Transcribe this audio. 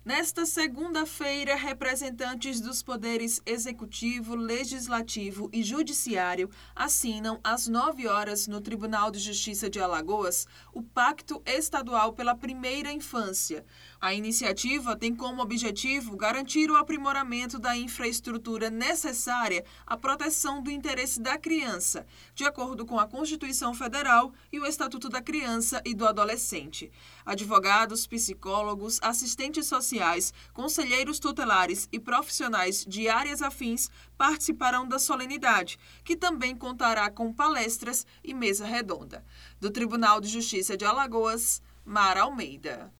Nesta segunda-feira, representantes dos poderes executivo, legislativo e judiciário assinam às 9 horas no Tribunal de Justiça de Alagoas o Pacto Estadual pela Primeira Infância. A iniciativa tem como objetivo garantir o aprimoramento da infraestrutura necessária à proteção do interesse da criança, de acordo com a Constituição Federal e o Estatuto da Criança e do Adolescente. Advogados, psicólogos, assistentes sociais, conselheiros tutelares e profissionais de áreas afins participarão da solenidade, que também contará com palestras e mesa redonda. Do Tribunal de Justiça de Alagoas, Mara Almeida.